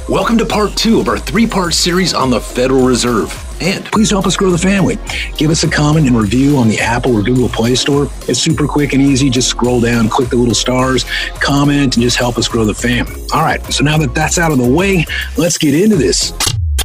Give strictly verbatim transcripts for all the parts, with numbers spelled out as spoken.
Welcome to part two of our three-part series on the Federal Reserve. And please help us grow the family. Give us a comment and review on the Apple or Google Play Store. It's super quick and easy. Just scroll down, click the little stars, comment, and just help us grow the fam. All right, so now that that's out of the way, let's get into this.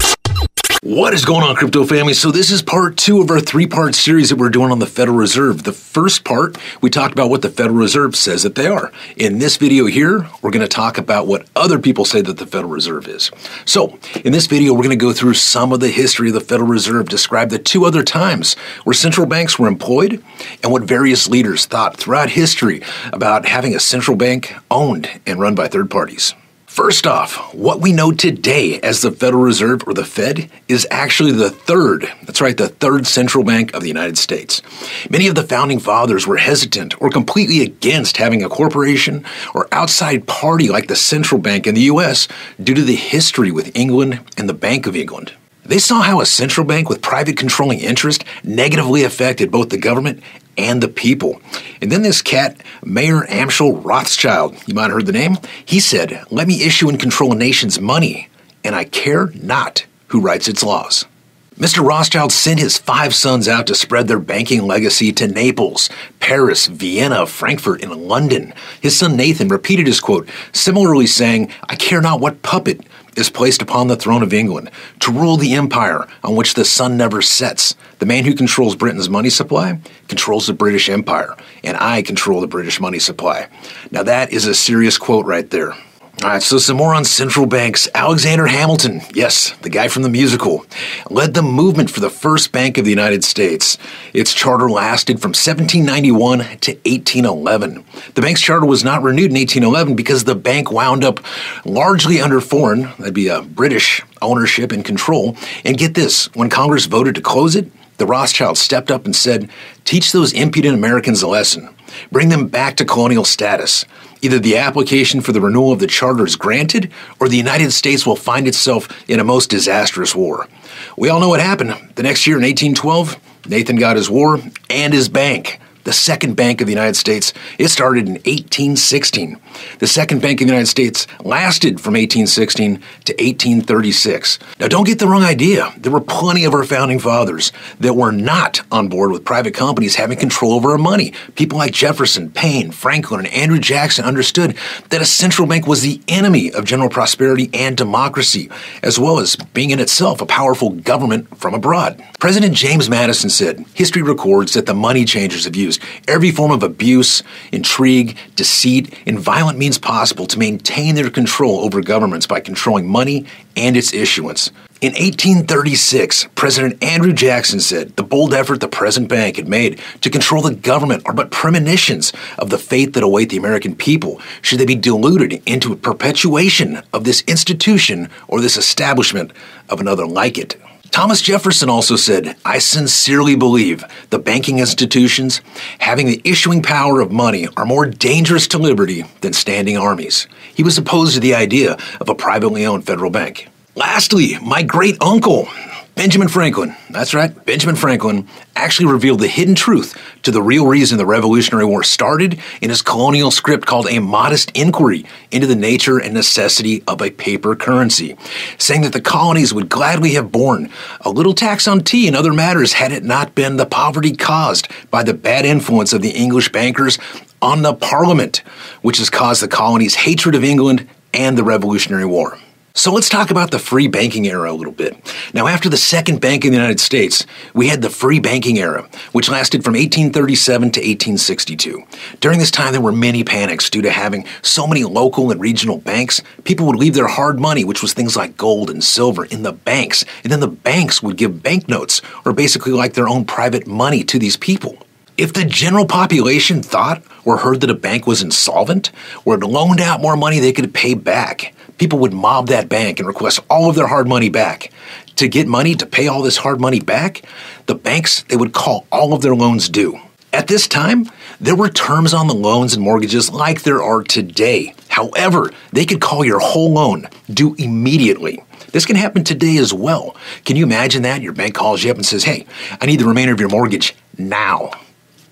What is going on, crypto family? So this is part two of our three-part series that we're doing on the Federal Reserve. The first part, we talked about what the Federal Reserve says that they are. In this video here, we're going to talk about what other people say that the Federal Reserve is. So in this video, we're going to go through some of the history of the Federal Reserve, describe the two other times where central banks were employed, and what various leaders thought throughout history about having a central bank owned and run by third parties. First off, what we know today as the Federal Reserve, or the Fed, is actually the third, that's right, the third central bank of the United States. Many of the founding fathers were hesitant or completely against having a corporation or outside party like the central bank in the U S due to the history with England and the Bank of England. They saw how a central bank with private controlling interest negatively affected both the government and the people. And then this cat, Mayer Amschel Rothschild, you might have heard the name, he said, "Let me issue and control a nation's money, and I care not who writes its laws." Mister Rothschild sent his five sons out to spread their banking legacy to Naples, Paris, Vienna, Frankfurt, and London. His son Nathan repeated his quote, similarly saying, "I care not what puppet is placed upon the throne of England to rule the empire on which the sun never sets. The man who controls Britain's money supply controls the British Empire, and I control the British money supply." Now that is a serious quote right there. All right, so some more on central banks. Alexander Hamilton, yes, the guy from the musical, led the movement for the first bank of the United States. Its charter lasted from seventeen ninety-one to eighteen eleven. The bank's charter was not renewed in eighteen eleven because the bank wound up largely under foreign, that'd be a British ownership and control. And get this, when Congress voted to close it, the Rothschilds stepped up and said, "Teach those impudent Americans a lesson. Bring them back to colonial status. Either the application for the renewal of the charter is granted, or the United States will find itself in a most disastrous war." We all know what happened. The next year in eighteen twelve, Nathan got his war and his bank. The second bank of the United States, it started in eighteen sixteen. The second bank of the United States lasted from eighteen sixteen to eighteen thirty-six. Now don't get the wrong idea. There were plenty of our founding fathers that were not on board with private companies having control over our money. People like Jefferson, Payne, Franklin, and Andrew Jackson understood that a central bank was the enemy of general prosperity and democracy, as well as being in itself a powerful government from abroad. President James Madison said, "History records that the money changers have used every form of abuse, intrigue, deceit, and violent means possible to maintain their control over governments by controlling money and its issuance." In eighteen thirty-six, President Andrew Jackson said the bold effort the present bank had made to control the government are but premonitions of the fate that await the American people should they be deluded into a perpetuation of this institution or this establishment of another like it. Thomas Jefferson also said, "I sincerely believe the banking institutions having the issuing power of money are more dangerous to liberty than standing armies." He was opposed to the idea of a privately owned federal bank. Lastly, my great uncle, Benjamin Franklin, that's right, Benjamin Franklin, actually revealed the hidden truth to the real reason the Revolutionary War started in his colonial script called A Modest Inquiry into the Nature and Necessity of a Paper Currency, saying that the colonies would gladly have borne a little tax on tea and other matters had it not been the poverty caused by the bad influence of the English bankers on the Parliament, which has caused the colonies' hatred of England and the Revolutionary War. So let's talk about the free banking era a little bit. Now, after the second bank in the United States, we had the free banking era, which lasted from eighteen thirty-seven to eighteen sixty-two. During this time, there were many panics due to having so many local and regional banks. People would leave their hard money, which was things like gold and silver, in the banks, and then the banks would give banknotes, or basically like their own private money, to these people. If the general population thought or heard that a bank was insolvent or had loaned out more money they could pay back, people would mob that bank and request all of their hard money back. To get money to pay all this hard money back, the banks, they would call all of their loans due. At this time, there were terms on the loans and mortgages like there are today. However, they could call your whole loan due immediately. This can happen today as well. Can you imagine that? Your bank calls you up and says, "Hey, I need the remainder of your mortgage now."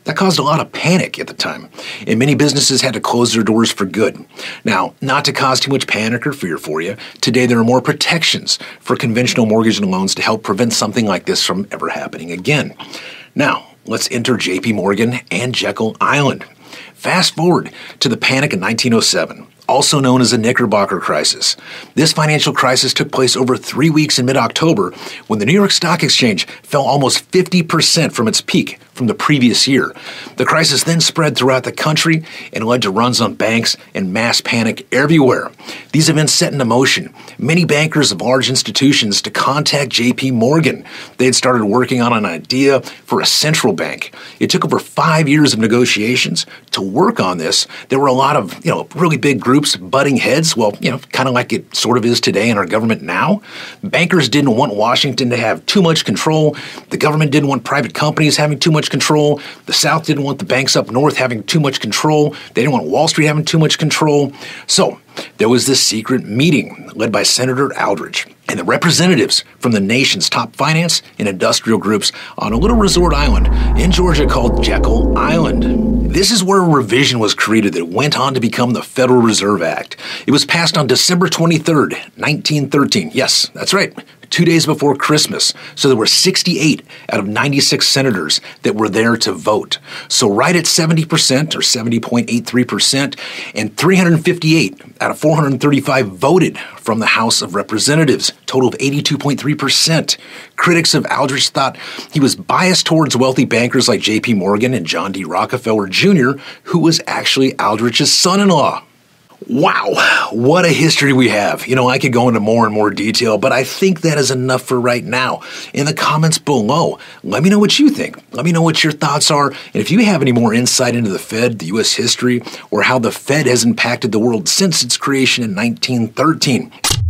That caused a lot of panic at the time, and many businesses had to close their doors for good. Now, not to cause too much panic or fear for you, today there are more protections for conventional mortgage and loans to help prevent something like this from ever happening again. Now, let's enter J P Morgan and Jekyll Island. Fast forward to the panic in nineteen oh seven. Also known as the Knickerbocker crisis. This financial crisis took place over three weeks in mid-October when the New York Stock Exchange fell almost fifty percent from its peak from the previous year. The crisis then spread throughout the country and led to runs on banks and mass panic everywhere. These events set into motion many bankers of large institutions to contact J P Morgan. They had started working on an idea for a central bank. It took over five years of negotiations to work on this. There were a lot of, you know, really big groups butting heads, well, you know, kind of like it sort of is today in our government now. Bankers didn't want Washington to have too much control. The government didn't want private companies having too much control. The South didn't want the banks up north having too much control. They didn't want Wall Street having too much control. So there was this secret meeting led by Senator Aldrich and the representatives from the nation's top finance and industrial groups on a little resort island in Georgia called Jekyll Island. This is where a revision was created that went on to become the Federal Reserve Act. It was passed on December twenty-third, nineteen thirteen. Yes, that's right. Two days before Christmas. So there were sixty-eight out of ninety-six senators that were there to vote. So right at seventy percent or seventy point eight three percent, and three hundred fifty-eight out of four hundred thirty-five voted from the House of Representatives, total of eighty-two point three percent. Critics of Aldrich thought he was biased towards wealthy bankers like J P Morgan and John D. Rockefeller Junior, who was actually Aldrich's son-in-law. Wow, what a history we have. You know, I could go into more and more detail, but I think that is enough for right now. In the comments below, let me know what you think. Let me know what your thoughts are. And if you have any more insight into the Fed, the U S history, or how the Fed has impacted the world since its creation in nineteen thirteen.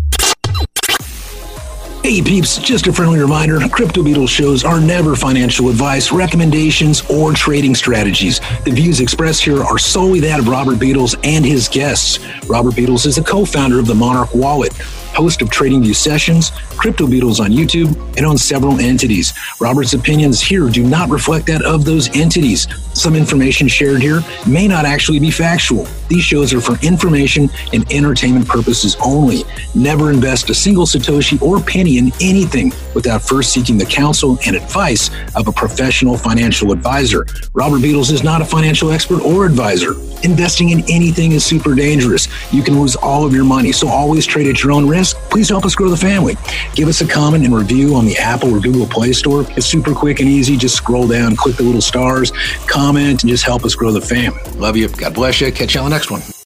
Hey peeps, just a friendly reminder, Crypto Beatles shows are never financial advice, recommendations, or trading strategies. The views expressed here are solely that of Robert Beatles and his guests. Robert Beatles is a co-founder of the Monarch Wallet, host of TradingView Sessions, Crypto Beatles on YouTube, and on several entities. Robert's opinions here do not reflect that of those entities. Some information shared here may not actually be factual. These shows are for information and entertainment purposes only. Never invest a single Satoshi or penny in anything without first seeking the counsel and advice of a professional financial advisor. Robert Beatles is not a financial expert or advisor. Investing in anything is super dangerous. You can lose all of your money, so always trade at your own risk. Please help us grow the family. Give us a comment and review on the Apple or Google Play Store. It's super quick and easy. Just scroll down, click the little stars, comment, and just help us grow the fam. Love you. God bless you. Catch you on the next one.